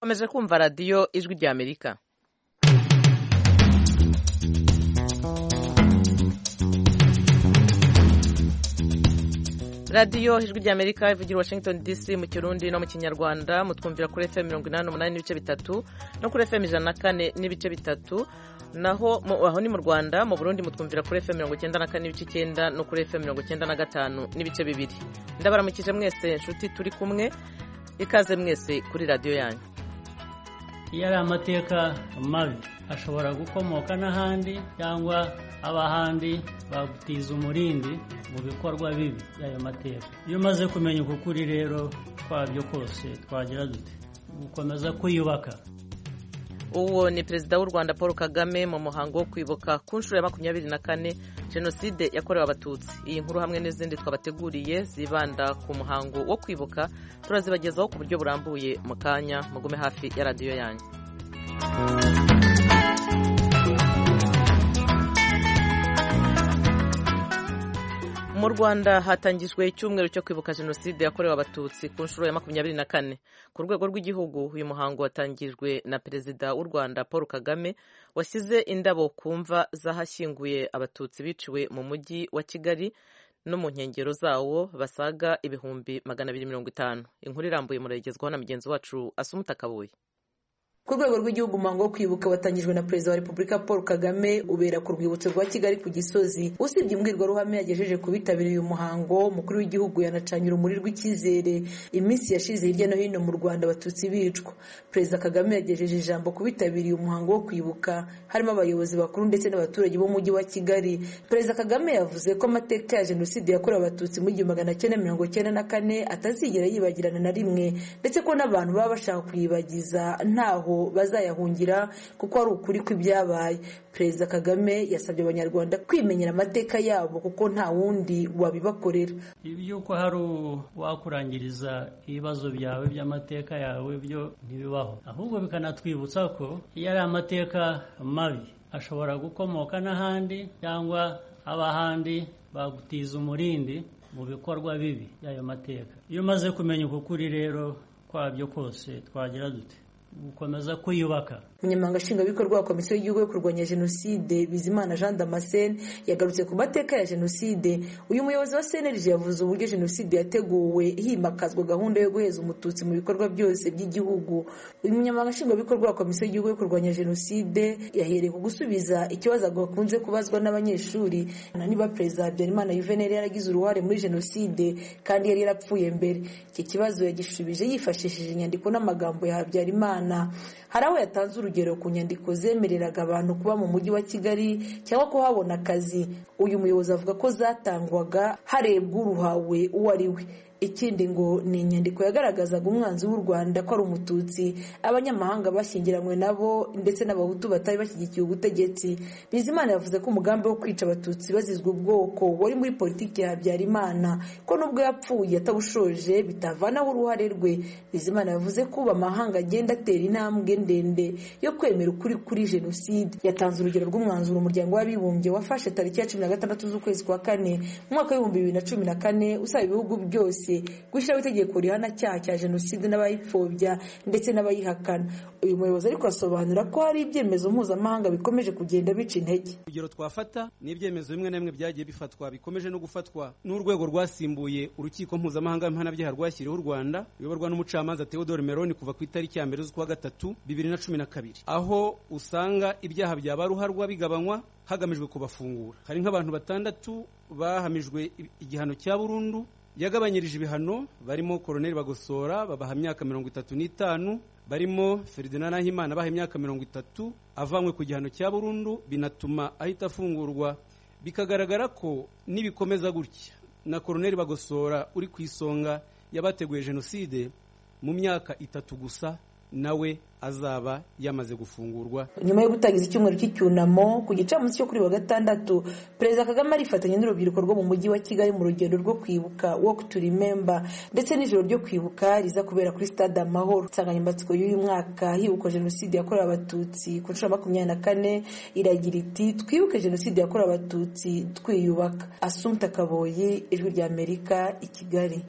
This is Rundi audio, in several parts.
mukomeje kumva radiyo ijwi rya Amerika. radiyo ijwi rya Amerika ivugira Washington DC mu Kirundi no mu Kinyarwanda, mutwumvira kuri FM 88 n'ibice bitatu no kuri FM 104 n'ibice bitatu, naho aho ni mu Rwanda. Mu Burundi mutwumvira kuri FM 94 n'ibice 9 no kuri FM 95 n'ibice bibiri. Ndabaramukije mwese nshuti turi kumwe, ikaze mwese kuri radiyo yanyu. Iyo ari amateka mabi ashobora gukomoka n'ahandi cyangwa abahandi bagutiza umurindi mu bikorwa bibi y'ayo mateka. Iyo umaze kumenya ukuri rero kwabyo kose twagira dute gukomeza kwiyubaka. Uwo ni Perezida w'u Rwanda Paul Kagame mu muhango wo kwibuka ku nshuro ya 24 Jenoside yakorewe Abatutsi. Iyi nkuru hamwe n'izindi twabateguriye zibanda ku muhango wo kwibuka turazibagezaho ku buryo burambuye mu kanya. Mugume hafi ya radiyo yanyu. Mu Rwanda hatangijwe icyumweru cyo kwibuka Jenoside yakorewe Abatutsi ku nshuro ya 24. Ku rwego rw'igihugu uyu muhango watangijwe na Perezida w'u Rwanda Paul Kagame washyize indabo ku mva z'ahashyinguye Abatutsi biciwe mu mujyi wa Kigali no mu nkengero zawo basaga 250. Inkuru irambuye murayigezwaho na mugenzi wacu Asumuta Kabuye. Ku rwego rw'igihugu umuhango wo kwibuka watangijwe na Perezida wa Repubulika Paul Kagame ubera ku rwibutso rwa Kigali ku Gisozi. Usibye imbwirwaruhame yagejeje ku bitabiriye uyu muhango, umukuru w'igihugu yanacanye urumuri rw'icyizere iminsi yashize hirya no hino mu Rwanda Abatutsi bicwa. Perezida Kagame yagejeje ijambo ku bitabiriye umuhango wo kwibuka, harimo abayobozi bakuru ndetse n'abaturage b'umujyi wa Kigali. Perezida Kagame yavuze ko amateka ya Jenoside yakorewe Abatutsi mu 1994 atazigera yibagirana na rimwe, ndetse ko n'abantu baba bashaka kuyibagiza ntaho bazayahungira kuko ari ukuri kw'ibyabaye. Perezida Kagame yasabye abanyarwanda kwimenyera amateka yabo kuko nta wundi wabibakorera. Ibyuko hari wakurangiriza ibibazo byawe by'amateka yawe byo ntibibaho, ahubwo bikanatwibutsa ko iyo ari amateka mabi ashobora gukomoka n'ahandi cyangwa abahandi bagutiza umurindi mu bikorwa bibi y'ayo mateka. Iyo umaze kumenya ukuri rero kwabyo kose twagira dute gukomeza kwiyubaka. Umunyamabanga nshingwabikorwa wa Komisiyo y'Igihugu yo kurwanya Jenoside Bizimana Jean Damascene yagarutse ku mateka ya Jenoside. Uyu muyobozi wa CNLG yavuze uburyo Jenoside yateguwe himakazwa gahunda yo guheza Umututsi mu bikorwa byose by'igihugu. Uyu munyamabanga nshingwabikorwa wa Komisiyo y'Igihugu yo kurwanya Jenoside yahereye ku gusubiza ikibazo gakunze kubazwa n'abanyeshuri niba Perezida Habyarimana Juvenal yaragize uruhare muri Jenoside kandi yari yarapfuye mbere. Iki kibazo yagishubije yifashishije inyandiko n'amagambo ya Habyarimana. Hari aho yatanze urugero ku nyandiko zemereraga abantu kuba mu mujyi wa Kigali cyangwa kuhabona akazi. Uyu muyobozi avuga ko zatangwaga harebwa uruhawe uwo ari we. Ikindi ngo ni inyandiko yagaragazaga umwanzi w'u Rwanda ko ari Umututsi, abanyamahanga bashyingiranywe nabo ndetse n'abahutu batari bashyigikiye ubutegetsi. Bizimana yavuze ko umugambi wo kwica Abatutsi bazizwe ubwoko wari muri politiki ya Habyarimana, ko nubwo yapfuye atabushoje bitavanaho uruhare rwe. Bizimana yavuze ko amahanga agenda atera intambwe ndende yo kwemera ukuri kuri Jenoside. Yatanze urugero rw'umwanzuro umuryango w'abibumbye wafashe tariki ya 16 z'ukwezi kwa 4 mu mwaka wa 2014 usaba ibihugu byose gushyiraho itegeko rihana cyaha cya Jenoside n'abayipfobya ndetse n'abayihakana. Uyu muyobozi ariko asobanura ko hari ibyemezo mpuzamahanga bikomeje kugenda bica intege. Urugero twafata ni ibyemezo bimwe na bimwe byagiye bifatwa bikomeje no gufatwa n'urwego rwasimbuye urukiko mpuzamahanga mpanabyaha rwashyiriweho u Rwanda ruyoborwa n'umucamanza Theodore Meloni kuva ku itariki ya 1 z'ukwa 3 2012, aho usanga ibyaha byabaruharwa bigabanywa hagamijwe kubafungura. Hari nk'abantu 6 bahamijwe igihano cya burundu yagabanyirije ibihano, barimo Colonel Bagosora babaha imyaka 35, barimo Ferdinand Nahimana baha imyaka 30 avanywe ku gihano cya burundu, binatuma ahita afungurwa. Bikagaragara ko nibikomeza gutya na Colonel Bagosora uri ku isonga yabateguye Jenoside mu myaka 3 gusa nawe azaba yamaze gufungurwa. Nyuma yo gutangiza icyumweru cy'icyunamo ku gicamunsi cyo kuri wa 6, Perezida Kagame arifatanya n'urubyiruko rwo mu mujyi wa Kigali mu rugendo rwo kwibuka Walk to Remember ndetse n'ijoro ryo kwibuka riza kubera kuri Stade Amahoro. Insanganyamatsiko y'uyu mwaka hibukwa Jenoside yakorewe Abatutsi ku nshuro 24 iragira iti twibuke Jenoside yakorewe Abatutsi twiyubaka. Assumpta Kaboyi, Ijwi rya Amerika, i Kigali.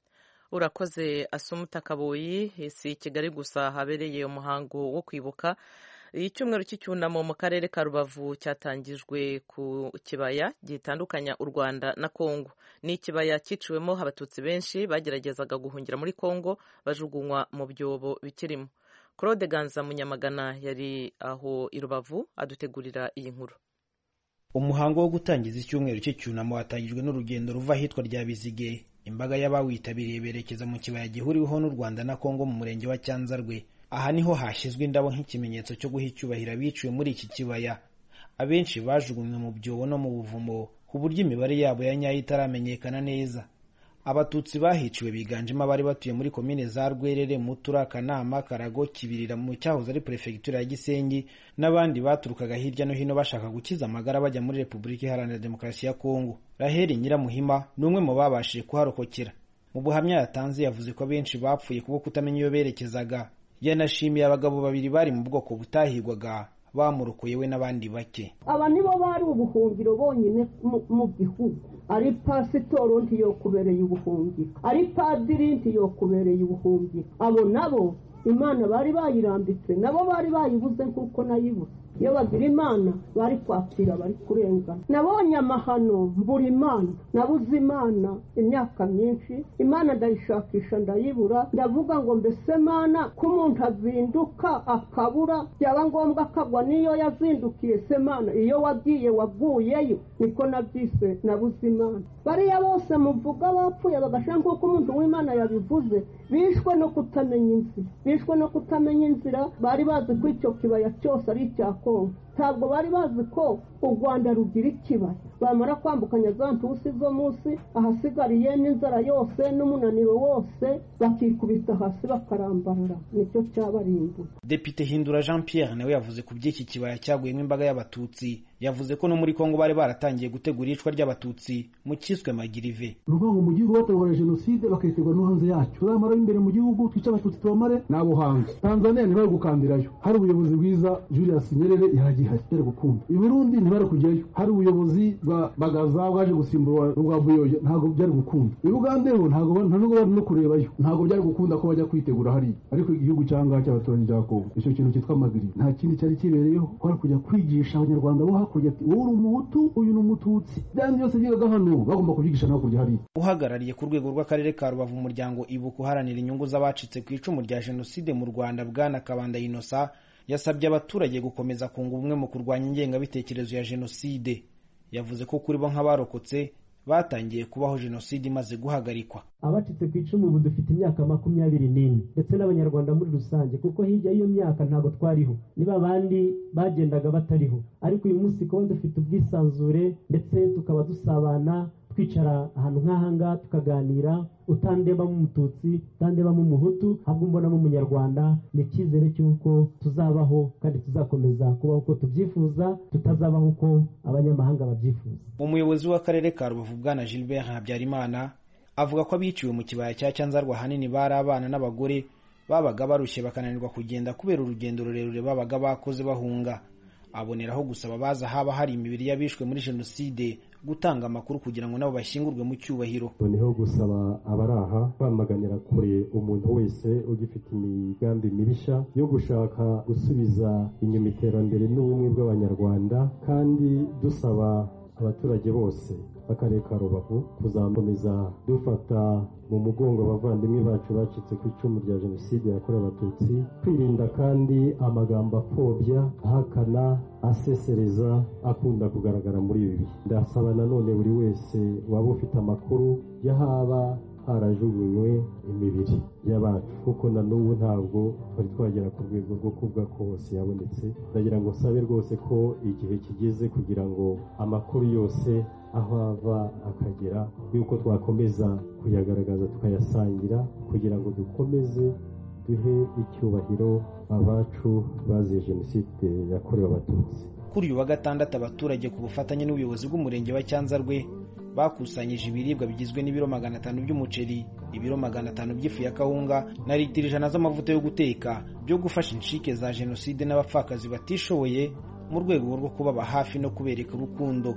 urakoze Asumuta Kaboyi. Si Kigali gusa habereye umuhango wo kwibuka. Icyumweru cy'icyunamo mu karere ka Rubavu cyatangijwe ku kibaya gitandukanya u Rwanda na Kongo. Ni ikibaya cyiciwemo abatutsi benshi bageragezaga guhungira muri Kongo bajugunywa mu byobo bikirimo. Claude Ganza Munyamagana yari aho i Rubavu adutegurira iyi nkuru. Umuhango wo gutangiza icyumweru cy'icyunamo watangijwe n'urugendo ruva ahitwa rya Bizige. Imbaga y'abawitabiriye berekeza mu kibaya gihuriweho n'u Rwanda na Kongo mu murenge wa Cyanzarwe. Aha niho hashyizwe indabo nk'ikimenyetso cyo guha icyubahiro abiciwe muri iki kibaya. Abenshi bajugunywe mu byobo no mu buvumo ku buryo imibare yabo ya nyayo itaramenyekana neza. Abatutsi bahiciwe biganjemo abari batuye muri komine za Rwerere, Mutura, Kanama, Karago, Kibirira mu cyahoze ari prefecture ya Gisenyi n'abandi baturukaga hirya no hino bashaka gukiza amagara bajya muri Repubulika Iharanira Demokarasi ya Kongo. Raheli Nyiramuhima ni umwe mu babashije kuharokokera. Mu buhamya yatanze yavuze ko benshi bapfuye kubwo kutamenya iyo berekezaga. Yanashimiye abagabo babiri bari mu bwoko butahigwaga bamurokoye we n'abandi bake. Aba nibo bari ubuhungiro bonyine mu gihugu. Ari pasitoro ntiyokubereye ubuhungiro, ari padiri ntiyokubereye ubuhungiro. Abo nabo Imana bari bayirambitse, nabo bari bayibuze kuko nayibuze. Iyo bagira Imana bari kwakira, bari kurengana. Nabonye amahano mbura Imana, nabuze Imana imyaka myinshi. Imana ndayishakisha ndayibura, ndavuga ngo mbese Mana ko umuntu azinduka akabura, byaba ngombwa akagwa niyo yazindukiye. Se Mana iyo wagiye waguyeyo, niko nabyise nabuze Imana. Bariya bose muvuga bapfuye bagasha nk'uko umuntu w'Imana yabivuze, bishwe no kutamenya inzira, bishwe no kutamenya inzira. Bari bazi ko icyo kibaya cyose ari icya Kongo. Ntabwo bari bazi ko u Rwanda rugira ikibaya. Bamara kwambukanya za ntusi zo munsi, ahasigariye n'inzara yose n'umunaniro wose, bakikubita hasi bakarambarara. Nicyo cyabarimbuye. Depite Hindura Jean Pierre nawe yavuze ku by'iki kibaya cyaguyemo imbaga y'abatutsi. Yavuze ko no muri Kongo bari baratangiye gutegura icwa ry'abatutsi mu cyiswe Magirive. Ruvango mu gihugu bategura jenoside bakitegura no hanze yacyo. Tuzamara imbere mu gihugu twica abatutsi tubamare nabo hanze. Tanzania ntibari gukandirayo. Hari ubuyobozi bwiza Julius Nyerere yahagihari cyari gukunda. I Burundi ntibari kujyayo. Hari ubuyobozi bwa Bagaza bwaje gusimbura ubwa Buyoya, ntago byari gukunda. I Uganda ho ntago bari no kurebayo. Ntago byari gukunda ko bajya kwitegura hari. Ariko igihugu cyanga cy'abaturage bya Kongo, icyo kintu cyitwa Magirive nta kindi cyari kibereyeho kwari kujya kwigisha abanyarwanda bo hakurya ati wowe uri umuhutu uyu ni umututsi. Byandi byose byigaga hano bagomba kubyigisha no kurya hari. Uhagarariye ku rwego rw'akarere ka Rubavu umuryango Ibuka uharanira inyungu z'abacitse ku icumu rya jenoside mu Rwanda Bwana Kabanda Innocent yasabye abaturage gukomeza kunga ubumwe mu kurwanya ingengabitekerezo ya jenoside. Yavuze ko kuri bo nk'abarokotse batangiye kubaho jenoside imaze guhagarikwa. Abacitse ku icumu ubu dufite imyaka 24 ndetse n'abanyarwanda muri rusange, kuko hirya y'iyo myaka ntago twariho, niba abandi bagendaga batariho. Ariko uyu munsi ko dufite ubwisanzure ndetse tukaba dusabana, twicara ahantu nk'ahanga tukaganira, utandebamo umututsi utandebamo umuhutu, ahubwo mbonamo umunyarwanda. Ni icyizere cy'uko tuzabaho kandi tuzakomeza kubaho uko tubyifuza, tutazabaho uko abanyamahanga babyifuza. Umuyobozi w'akarere ka Rubavu Bwana Gilbert Habyarimana avuga ko abiciwe mu kibaya cya Cyanzarwa hanini bari abana n'abagore babaga barushye bakananirwa kugenda kubera urugendo rurerure babaga bakoze bahunga. Aboneraho gusaba baza haba hari imibiri y'abishwe muri jenoside gutanga amakuru kugira ngo nabo bashyingurwe mu cyubahiro. Noneho gusaba abaraha kwamaganira kure umuntu wese ugifite imigambi mibisha yo gushaka gusubiza inyuma iterambere n'ubumwe bw'abanyarwanda, kandi dusaba abaturage bose b'akarere ka Rubavu kuzakomeza dufata mu mugongo abavandimwe bacu bacitse ku icumu rya jenoside yakorewe abatutsi, kwirinda kandi amagambo apfobya, ahakana, asesereza akunda kugaragara muri ibi bihe. Ndasaba nanone buri wese waba ufite amakuru y'ahaba harajugunywe imibiri y'abacu, kuko na n'ubu ntabwo twari twagera ku rwego rwo kuvuga ko hose yabonetse. Ndagira ngo sabe rwose ko igihe kigeze kugira ngo amakuru yose aho ava akagera yuko twakomeza kuyagaragaza tukayasangira, kugira ngo dukomeze duhe icyubahiro abacu bazize jenoside yakorewe abatutsi. Kuri uyu wa gatandatu abaturage ku bufatanye n'ubuyobozi bw'umurenge wa Cyanzarwe bakusanyije ibiribwa bigizwe n'ibiro 500 by'umuceri, ibiro 500 by'ifu ya kawunga na litiro 100 z'amavuta yo guteka byo gufasha inshike za jenoside n'abapfakazi batishoboye mu rwego rwo kubaba hafi no kubereka urukundo.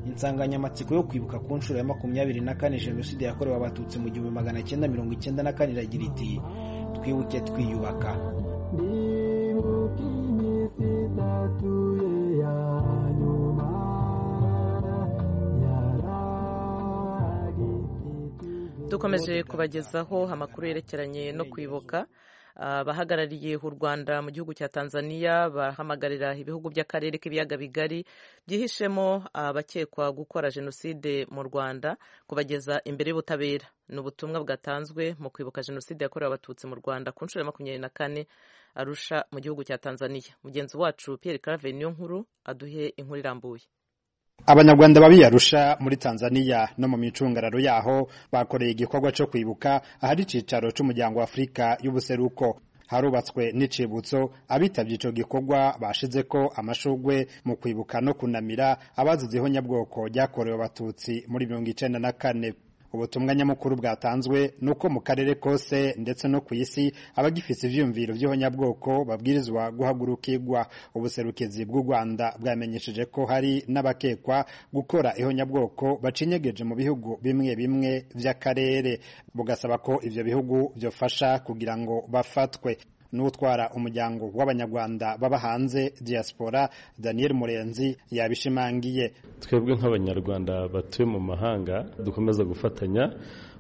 insanganyamatsiko yo kwibuka ku nshuro ya 24 jenoside yakorewe abatutsi mu 1994 iragira iti twibuke twiyubaka. dukomeje kubagezaho amakuru yerekeranye no kwibuka. Abahagarariye u Rwanda mu gihugu cya Tanzania bahamagarira ibihugu by'akarere k'ibiyaga bigari byihishemo abakekwa gukora jenoside mu Rwanda kubageza imbere y'ubutabera. Ni ubutumwa bwatanzwe mu kwibuka jenoside yakorewe abatutsi mu Rwanda ku nshuro ya 24 Arusha mu gihugu cya Tanzania. Mugenzi wacu Pierre Claver Niyonkuru aduhe inkuru irambuye. Abanyarwanda babi Arusha muri Tanzania no mu micungararo yaho bakoreye igikorwa cyo kwibuka ahari cicaro c'umuryango wa Afrika y'ubuseruko. Harubatswe n'icibutso abitavye ico gikorwa bashizeko amashugwe mu kwibuka no kunamira abazizeho nyabwoko ryakorewe abatutsi muri 1994. Ubutumwa nyamukuru bwatanzwe nuko mu karere kose ndetse no ku isi abagifise ivyumviro vy'ihonyabwoko babwirizwa guhagurukirwa. Ubuserukizi bw'u Rwanda bwamenyesheje ko hari n'abakekwa gukora ihonyabwoko bacinyegeje mu bihugu bimwe bimwe vy'akarere, bugasaba ko ivyo bihugu vyofasha kugira ngo bafatwe. N'utwara umuryango w'abanyarwanda baba hanze diaspora Daniel Murenzi yabishimangiye. Twebwe nk'abanyarwanda batuye mu mahanga dukomeza gufatanya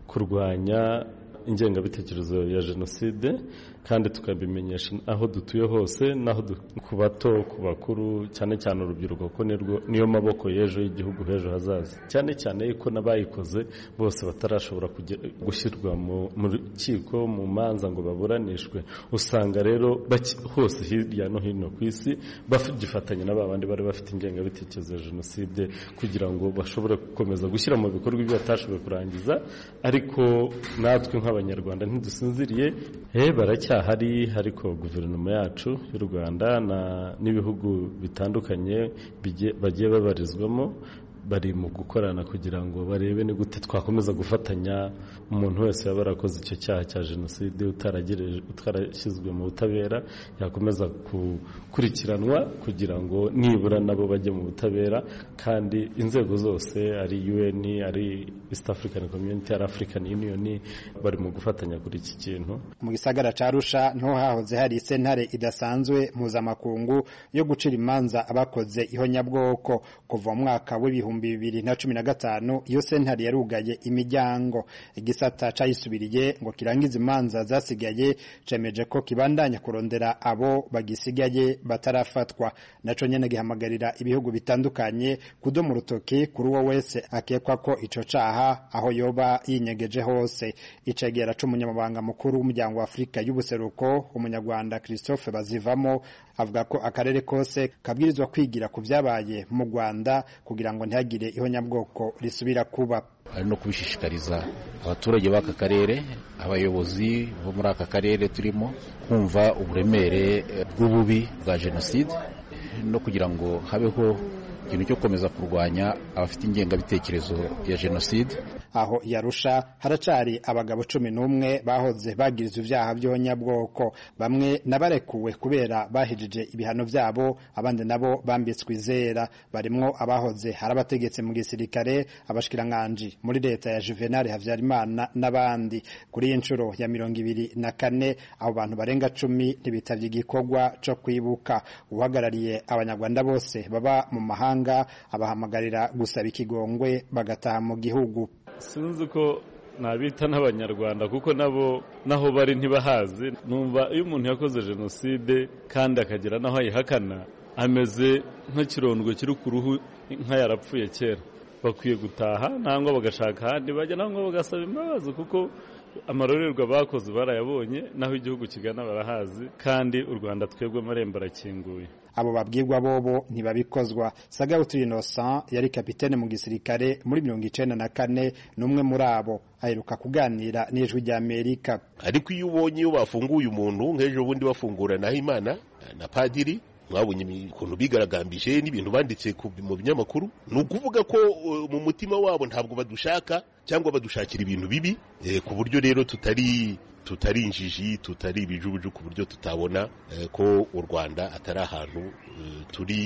kurwanya ingengabitekerezo ya jenoside kandi tukabimenyesha aho dutuye hose naho ku bato ku bakuru cyane cyane urubyiruko ko niyo maboko y'ejo y'igihugu hejo hazaza, cyane cyane yuko n'abayikoze bose batarashobora gushyirwa mu rukiko mu manza ngo baburanishwe. Usanga rero hose hirya no hino ku isi bagifatanya n'abandi bari bafite ingengabitekerezo ya jenoside kugira ngo bashobore gukomeza gushyira mu bikorwa ibyo batashoboye kurangiza. Ariko natwe nk'abanyarwanda ntidusinziriye, baracyahari, ariko guverinoma yacu y'u Rwanda n'ibihugu bitandukanye bagiye babarizwamo bari mu gukorana kugira ngo barebe ni gute twakomeza gufatanya umuntu wese yaba yarakoze icyo cyaha cya jenoside utarashyizwe mu butabera yakomeza gukurikiranwa kugira ngo nibura nabo bajye mu butabera. Kandi inzego zose ari UN, ari East African Community, ari African Union bari mu gufatanya kuri iki kintu. Mu gisagara ca Arusha niho hahoze hari sentare idasanzwe mpuzamakungu yo gucira imanza abakoze ihonyabwoko. Kuva mu mwaka w'ibihumbi 2015 iyo sentare yarugaye imiryango. Igisata cayisubiriye ngo kirangize imanza zasigaye cemeje ko kibandanya kurondera abo bagisigaye batarafatwa. Naco nyene gihamagarira ibihugu bitandukanye kudoma urutoki kuri uwo wese akekwa ko ico caha aho yoba yinyegeje hose. Icegera c'umunyamabanga mukuru w'umuryango wa Afrika y'ubuseruko umunyarwanda Christophe Bazivamo avuga ko akarere kose kabwirizwa kwigira ku vyabaye mu Rwanda kugira ngo ntihagire ihonyabwoko risubira kuba. Ari no kubishishikariza abaturage b'aka karere, abayobozi bo muri aka karere turimo kumva uburemere bw'ububi bwa jenoside no kugira ngo habeho ikintu cyo komeza kurwanya abafite ingengabitekerezo ya jenoside. Aho Yarusha haracari abagabo 11 bahoze bagirizwe ivyaha by'ihonyabwoko, bamwe nabarekuwe kubera bahejije ibihano vyabo, abandi nabo bambitswe izera. Barimwo abahoze harabategetse mu gisirikare, abashikiranganje muri leta ya Juvenal Havyarimana n'abandi. Kuri inshuro ya 24 abo bantu barenga 10 ntibitavye igikorwa co kwibuka. Uhagarariye abanyarwanda bose baba mu mahanga abahamagarira gusaba ikigongwe bagataha mu gihugu. Sinzi ko nabita n'abanyarwanda kuko nabo naho bari ntibahazi. Numva iyo umuntu yakoze jenoside kandi akagira naho ayihakana ameze nk'ikirondwe kiri ku ruhu nka yarapfuye kera. Bakwiye gutaha nangwa bagashaka ahandi bajya nangwa bagasaba imbabazi kuko amarorerwa bakoze barayabonye, naho igihugu kigana barahazi, kandi u Rwanda twebwe amarembo arakinguye. Abo babwirwa bobo ntibabikozwa. Sagahutu Innocent yari kapitene mu gisirikare muri 1994 n'umwe muri abo aheruka kuganira n'ijwi rya Amerika. Ariko iyo ubonye iyo bafunguye umuntu nk'ejo bundi bafungura Nahimana na padiri, mwabonye ukuntu bigaragambije n'ibintu banditse mu binyamakuru, ni ukuvuga ko mu mutima wabo ntabwo badushaka cyangwa badushakira ibintu bibi, ku buryo rero tutari injiji, tutari ibijubuju, ku buryo tutabona ko u Rwanda atari ahantu turi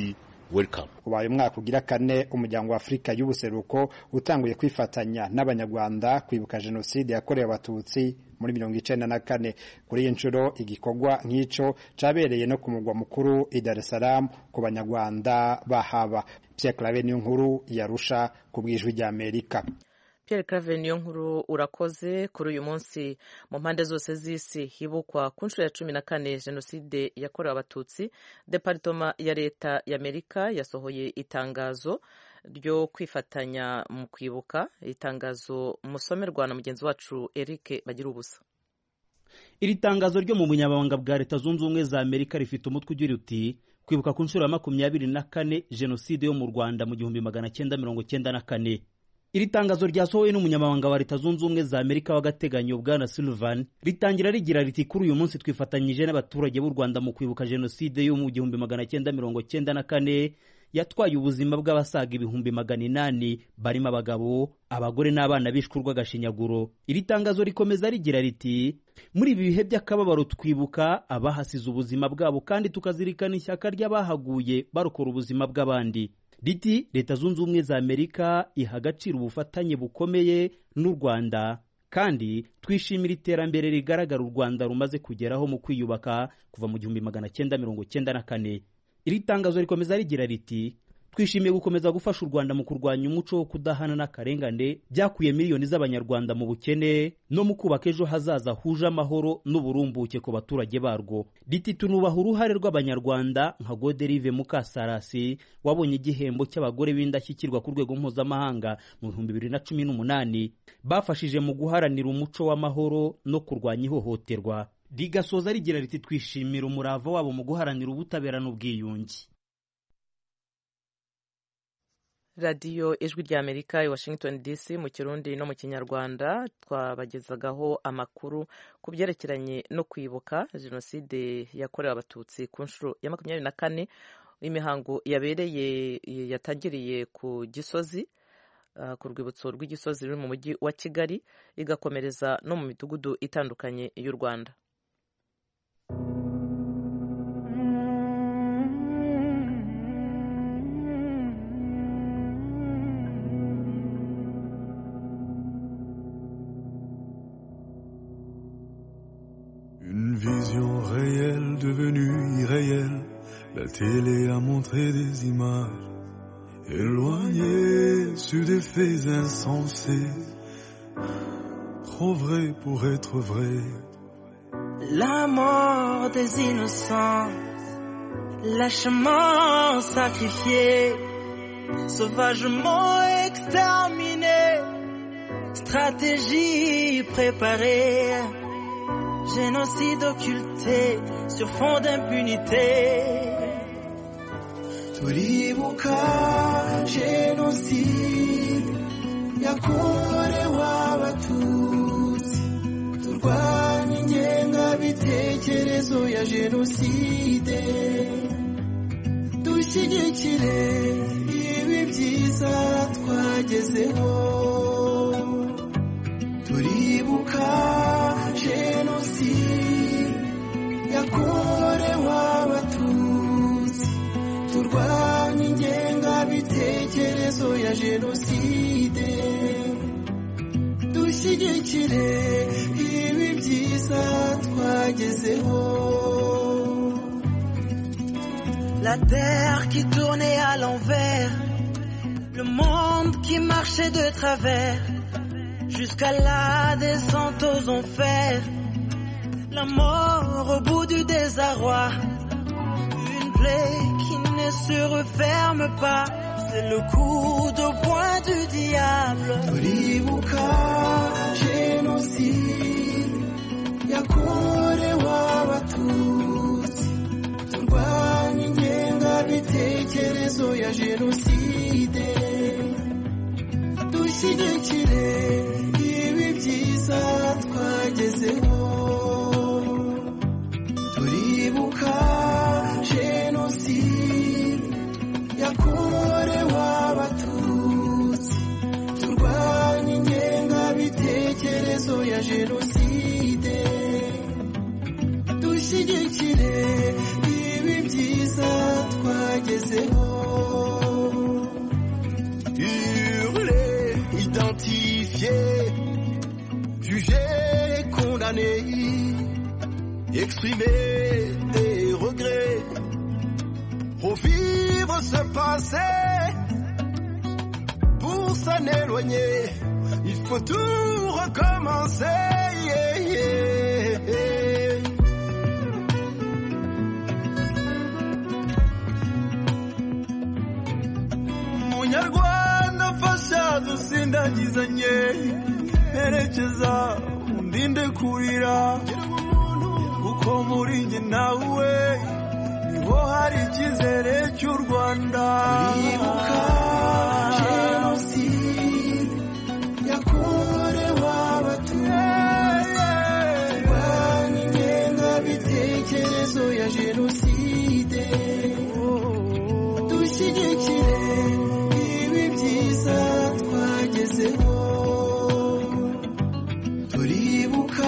welcome. Ubaye umwaka ugira kane umuryango wa Afrika y'ubuseruko utanguye kwifatanya n'abanyarwanda kwibuka jenoside yakorewe abatutsi muri 1994. Kuri iyi nshuro igikorwa nk'ico cabereye no ku mugwa mukuru i Dar es Salaam ku banyarwanda bahaba. Pierre Claver niyo nkuru yarusha ku bwijwi rya Amerika. Pierre Claver niyo nkuru urakoze. Kuri uyu munsi mu mpande zose z'isi hibukwa ku nshuro ya 14 jenoside yakorewe abatutsi. Departoma ya leta ya Amerika yasohoye itangazo ryo kwifatanya mu kwibuka. Itangazo musomerwa na mugenzi wacu Eric bagira ubusa. Iri tangazo ryo mu bunyamabanga bwa leta zunze ubumwe za Amerika rifite umutwe ugira uti kwibuka ku nshuro ya 24 jenoside yo mu Rwanda mu 1994. Iri tangazo ryasohowe n'umunyamabanga wa leta zunze ubumwe za Amerika w'agateganyo Bwana Sullivan ritangira rigira riti kuri uyu munsi twifatanyije n'abaturage b'u Rwanda mu kwibuka jenoside yo mu 1994 yatwaye ubuzima bw'abasaga 800 barimo abagabo, abagore n'abana bishwe urw'agashinyaguro. Iri tangazo rikomeza rigira riti muri ibi bihe by'akababaro twibuka abahasize ubuzima bwabo kandi tukazirikana ishyaka ry'abahaguye barokora ubuzima bw'abandi. Riti leta zunze ubumwe za Amerika iha agaciro ubufatanye bukomeye n'u Rwanda kandi twishimira iterambere rigaragara u Rwanda rumaze kugeraho mu kwiyubaka kuva mu 1994. Iri tangazo rikomeza rigira riti twishimiye gukomeza gufasha u Rwanda mu kurwanya umuco wo kudahana n'akarengane byakuye miliyoni z'abanyarwanda mu bukene no mu kubaka ejo hazaza huje amahoro n'uburumbuke ku baturage barwo. Riti tunubaha uruhare rw'abanyarwanda nka Goderive Mukasarasi wabonye igihembo cy'abagore b'indashyikirwa ku rwego mpuzamahanga mu 2018 bafashije mu guharanira umuco w'amahoro no kurwanya ihohoterwa. Rigasoza rigira riti twishimira umurava wabo mu guharanira ubutabera n'ubwiyunge. Radio Ijwi rya Amerika i Washington DC mu Kirundi no mu Kinyarwanda twabagezagaho amakuru ku byerekeranye no kwibuka jenoside yakorewe abatutsi ku nshuro ya 24. Imihango yabereye yatangiriye ku Gisozi ku rwibutso rw'Igisozi ruri mu mujyi wa Kigali igakomereza no mu midugudu itandukanye y'u Rwanda. Une vision réelle devenue irréelle, la télé a montré des images éloignées sur des faits insensés, trop vrais pour être vrais. La mort des innocents, lâchement sacrifié, sauvagement exterminé, stratégie préparée, génocide occulté sur fond d'impunité. Turibuka génocide yakorewe abatutsi, turwanya ingengabitekerezo ya jenoside, dushyigikire ibi byiza twagezeho. Turibuka jenoside yakorewe abatutsi, turwanya ingengabitekerezo ya jenoside, dushyigikire ibi byiza twagezeho. La terre qui tournait à l'envers, le monde qui marchait de travers, jusqu'à la descente aux enfers, la mort au bout du désarroi, une plaie qui ne se referme pas, c'est le coup de poing du diable. Turibuka génocide yakorewe abatutsi, turwanya ingengabitekerezo ya jenoside, dushyigikire ibi byiza twagezeho. Turibuka jenoside yakorewe abatutsi, turwanya ingengabitekerezo ya jenoside, dushyigikire ibi byiza twagezeho. Identifier, juger, condamner, exprimer des regrets, revivre ce passé. Pour s'en éloigner, il faut tout recommencer. Yeah, yeah, yeah. Munyarwanda fasha dusindagizanye, herekeza undinde kurira, kuko muri njye nawe niho hari icyizere cy'u Rwanda. Turibuka jenoside yakorewe abatutsi, turwanya ingengabitekerezo ya jenoside, dushyigikire ibi byiza twagezeho. Turibuka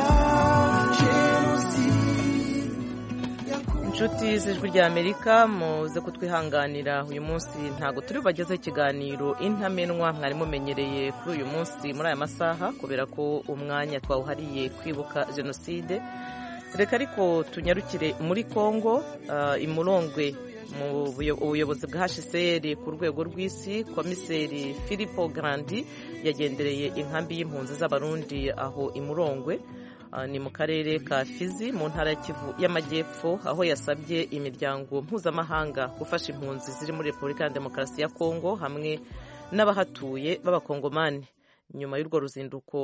inshuti z'ijwi rya Amerika muze kutwihanganira uyu munsi ntago turi bagezeho ikiganiro intamenwa mwari mumenyereye kuri uyu munsi muri aya masaha kubera ko umwanya twawuhariye kwibuka jenoside. Reka ariko tunyarukire muri Kongo, imurongwe mu ubuyobozi bwa HCR ku rwego rw'isi. Komiseri Filippo Grandi yagendereye inkambi y'impunzi z'abarundi aho imurongwe, ni mu karere ka Fizi mu ntara ya Kivu y'Amajyepfo, aho yasabye imiryango mpuzamahanga gufasha impunzi ziri muri Repubulika ya Demokarasi ya Kongo hamwe n'abahatuye b'abakongomani. Nyuma y'urwo ruzinduko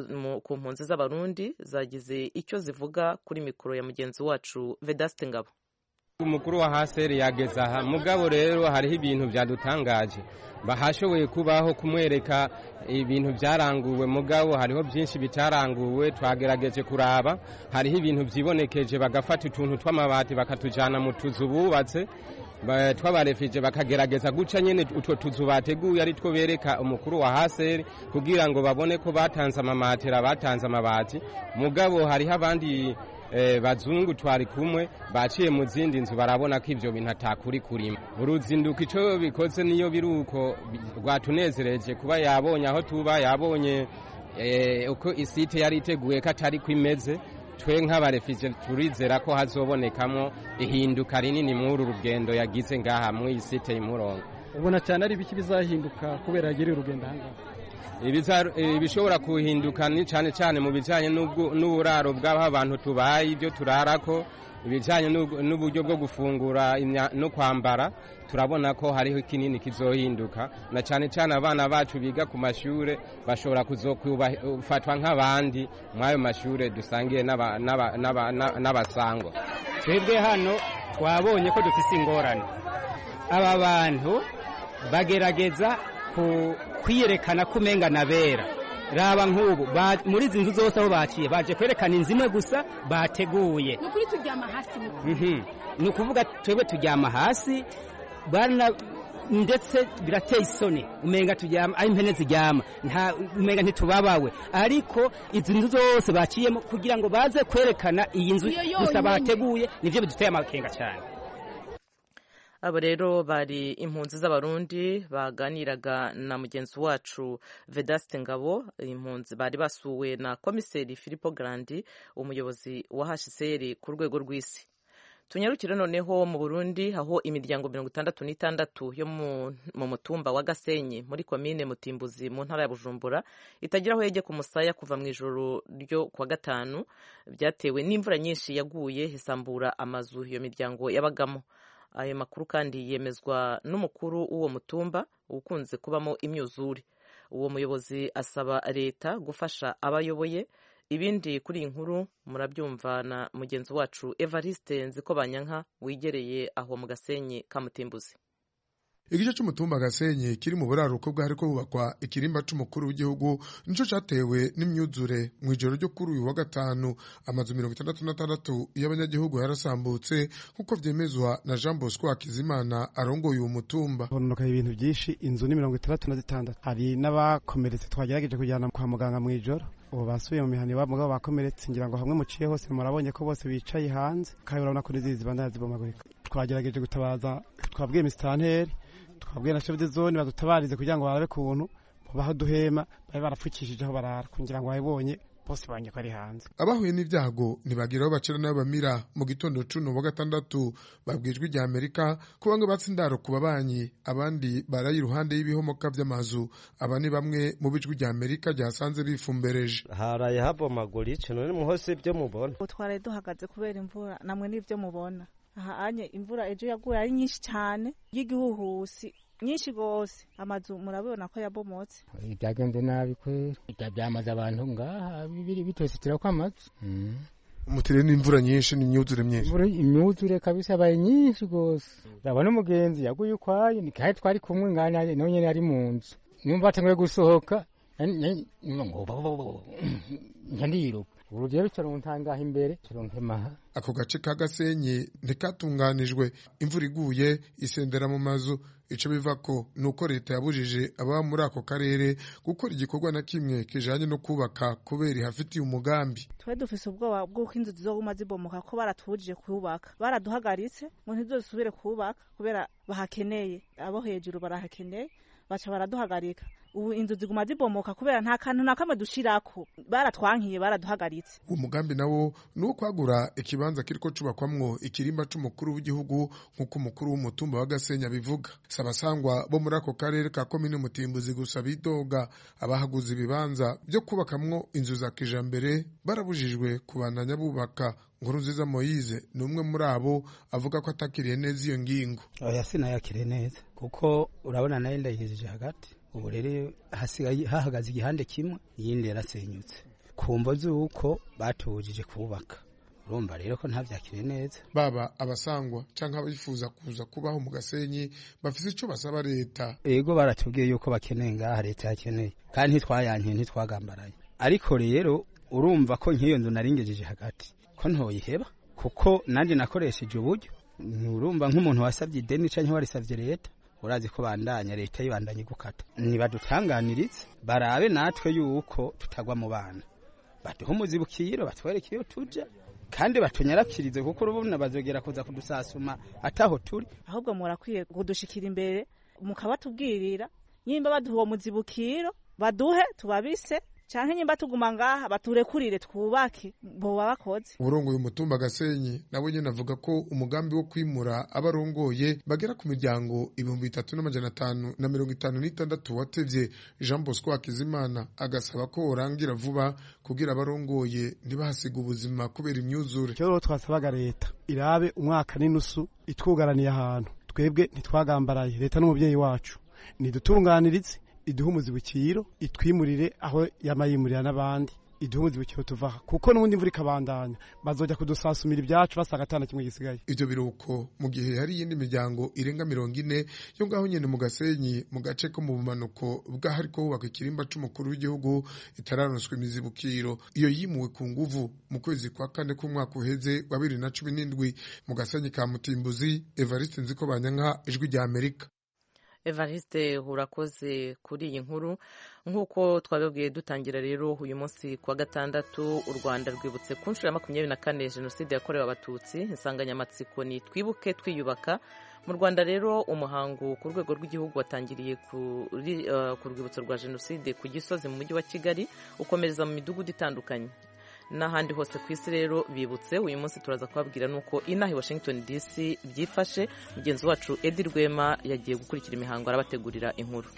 ku mpunzi z'abarundi zagize icyo zivuga kuri mikoro ya mugenzi wacu Vedaste Ngabo. Umukuru wa HCR yageze aha, mugabo rero hariho ibintu byadutangaje. Bahashoboye kubaho kumwereka ibintu byaranguwe, mugabo hariho byinshi bitaranguwe. Twagerageje kuraba, hariho ibintu byibonekeje, bagafata utuntu tw'amabati bakatujana mu tuzu bubatse twabarefije, bakagerageza guca nyene utwo tuzu bateguye ari two bereka umukuru wa HCR kugira ngo babone ko batanze amamatera, batanze amabati. Mugabo hariho abandi bazungu twari kumwe baciye mu zindi nzu, barabona ko ivyo bintu atakuri kurima. Uruzinduko ico bikoze niyo biruko rwatunezereje kuba yabonye aho tuba, yabonye uko isite yari iteguye ko atari kwimeze. Twe nk'abarefije turizera ko hazobonekamo ihinduka rinini muri uru rugendo yagize ngaha mu isite y'Imurongo. Ubona cyane ari biki bizahinduka kubera yagiriye urugendo hanga? Ibishobora kuhinduka ni cyane cyane mu bijanye n'uburaro bw'aho abantu tubaye, ibyo turarako, ibijanye n'uburyo bwo gufungura no kwambara. Turabona ko hariho kinini kizohinduka, na cyane cyane abana bacu biga ku mashure bashobora kuzofatwa nk'abandi mwayo mashure dusangiye n'abasangwa. Twebwe hano twabonye ko dufise ingorane. Aba bantu bagerageza kwiyerekana kumenga nabera. Raba nk'ubu muri izi nzu zose aho baciye baje kwerekana inzu imwe gusa bateguye. Nukuri turyama hasi. Ni ukuvuga twebwe turyama hasi, bana ndetse birateye isoni. Umenga turyama aho impene ziryama, nta umenga ntitubabawe. Ariko izi nzu zose baciyemo kugira ngo baze kwerekana iyi nzu gusa bateguye, nivyo biduteye amakenga cyane. Abo rero bari impunzi z'abarundi baganiraga na mugenzi wacu Vedaste Ngabo. Impunzi bari basuwe na Komiseri Filippo Grandi, umuyobozi wa HCR ku rwego rw'isi. Tunyarukire noneho mu Burundi, aho imiryango 66 yo mu mutumba wa Gasenyi muri komine Mutimbuzi mu ntara ya Bujumbura itagira aho yege ku musaya kuva mu ijoro ryo kwa gatanu, byatewe n'imvura nyinshi yaguye hisambura amazu iyo miryango yabagamo. Ayo makuru kandi yemezwa n'umukuru w'uwo mutumba ukunze kubamo imyuzure. Uwo muyobozi asaba leta gufasha abayoboye. Ibindi kuri iyi nkuru murabyumva na mugenzi wacu Evariste Nzikobanyanka wigereye aho mu Gasenyi ka Mutimbuzi. Igice cy'umutumba Gasenyi kiri mu buraruko bwari ko bubakwa ikirimba c'umukuru w'igihugu nico catewe n'imyuzure mu ijoro ryo kuri uyu wa gatanu. Amazu 66 y'abanyagihugu yarasambutse kuko vyemezwa na Jean Bosco Akizimana arongoye uyu mutumba. Honoka ibintu byinshi, inzu ni 66, hari n'abakomeretse twagerageje kujyana kwa muganga mu ijoro. Ubu basubiye mu mihani wabo mugabo bakomeretse, ngira ngo hamwe muciye hose murabonye ko bose bicaye hanze kandi urabona ko nizizi bandazi bomagurika. Twagerageje gutabaza, twabwiye Mr. Anteri, twabwiye na chef de zone badutabarize kugira ngo barabe kuntu baho duhema bari barapfukishije aho barara kugira ngo babibonye bose banye ko ari hanze. Abahuye n'ibyago ntibagiraho bacira n'abo bamira mu gitondo cuno wa gatandatu babwijwe rya Amerika ko bamwe batsindaro ku babanyi abandi barayi iruhande y'ibihomoka by'amazu. Aba ni bamwe mu bijwi rya Amerika ryasanze bifumbereje. Haraye habomagura ikintu ni muhose ibyo mubona. Utware duhagaze kubera imvura namwe n'ibyo mubona. Aha anye imvura ejo yaguye ari nyinshi cyane y'igihuhusi nyinshi gose amazu murabona ko yabomotse. Byagenze nabi kwera byamaze abantu ngaha bibiri bitositira kwa amazu. Umutire n'imvura nyinshi n'imyuzure myinshi. Imyuzure kabisa yabaye nyinshi gose. Ndabona umugenzi yaguye ukwaye ni kahe twari kumwe ngana none ari mu nzu. Numva atangiye gusohoka nyandiruka. Urugero cyarontangaho imbere cyaronkemaha. Ako gace ka Gasenyi ntikatunganijwe imvura iguye isendera mu mazu. Ico bivako nuko leta yabujije aba muri ako karere gukora igikorwa na kimwe kijanye no kubaka kubera hafitiye umugambi. Twe dufise ubwoba bw'uko inzu zizoguma zibomoka ko baratubujije kubaka baraduhagaritse ngo ntizosubire kubaka kubera bahakeneye abo hejuru barahakeneye baca baraduhagarika. Ubu inzu ziguma zibomoka kubera nta kantu na kamwe dushirako baratwankiye baraduhagaritse. Umugambi nawo nuwo kwagura ikibanza kiriko cubakwamwo ikirimba c'umukuru w'igihugu nk'uko umukuru w'umutumba wa Gasenya bivuga. Sabasangwa bo muri ako karere ka komine Mutimbuzi gusa bidoga abahaguze ibibanza byo kubakamwo inzu za kijambere barabujijwe kubandanya bubaka. Nkurunziza Moise ni umwe muri abo avuga ko atakiriye neza iyo ngingo. Oya sinayakiriye neza kuko urabona nayo ndayihejije hagati ubu rero hasigaye hahagaze igihande kimwe yindi yarasenyutse kumvo z'uko batubujije kubaka. Urumva rero ko ntavyakiriye neza. Baba abasangwa canke abifuza kuza kubaho mu Gasenyi bafise ico basaba leta. Ego baratubwiye yuko bakeneye ngaha leta yakeneye kandi ntitwayankiye ntitwagambaraye, ariko rero urumva ko nk'iyo nzu naringejeje hagati ko ntoyiheba kuko nanje nakoresheje uburyo. Urumva nk'umuntu wasabye ideni canke warisavye leta urazi ko bandanya leta yibandanye gukata. Nibadutanganiritse barabe natwe yuko tutagwa mu bana baduha umuzibukiro batwereke iyo tuja kandi batunyarakirize kuko urubona bazogera kuza kudusasuma ataho turi. Ahubwo murakwiye kudushikira imbere mukabatubwirira nyimba baduha uwo muzibukiro baduhe tubabise canke nyimba tuguma ngaha baturekurire twubake boba bakoze. Urongoye umutumba Gasenyi nabo nyene avuga ko umugambi wo kwimura abarongoye bagera ku miryango 3556 watevye. Jean Bosco Akizimana agasaba ko orangira vuba kugira abarongoye ntibahasiga ubuzima kubera imyuzure. Cyo twasabaga leta irabe umwaka n'inusu itwugaraniye ahantu twebwe ntitwagambaraye. Leta n'umuvyeyi wacu nidutunganiritse iduha umuzibukiro itwimurire aho yamayimurira n'abandi iduha umuzibukiro tuvaha kuko n'ubundi imvura ikabandanya bazoja kudusasumira ibyacu basaga atana kimwe gisigaye. Ivyo biruko mu gihe hari iyindi miryango irenga 40 yo ngaho nyene mu Gasenyi mu gace ko mu bumanuko bw'ahariko hubaka ikirimba c'umukuru w'igihugu itararonswe imizibukiro. Iyo yimuwe ku nguvu mu kwezi kwa kane k'umwaka uheze wa 2017 mu Gasenyi ka Mutimbuzi. Evariste Nzikobanyanka, Ijwi rya Amerika. Evariste urakoze kuri iyi nkuru. Nk'uko twababwiye dutangira rero uyu munsi kwa gatandatu u Rwanda rwibutse ku nshuro ya 24 Jenoside yakorewe Abatutsi. Insanganyamatsiko ni twibuke twiyubaka. Mu Rwanda rero umuhango ku rwego rw'igihugu watangiriye ku rwibutso rwa Jenoside ku Gisozi mu mujyi wa Kigali ukomereza mu midugudu itandukanye n'ahandi hose ku isi. Rero bibutse uyu munsi turaza kubabwira nuko inaha i Washington DC byifashe. Mugenzi wacu Edi Rwema yagiye gukurikira imihango arabategurira inkuru.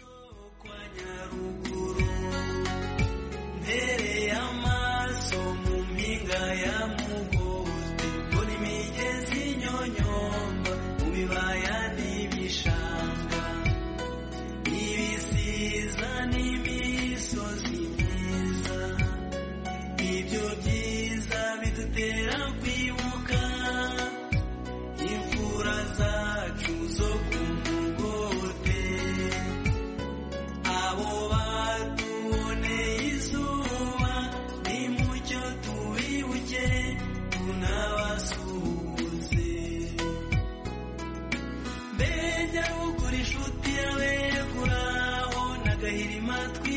Matwi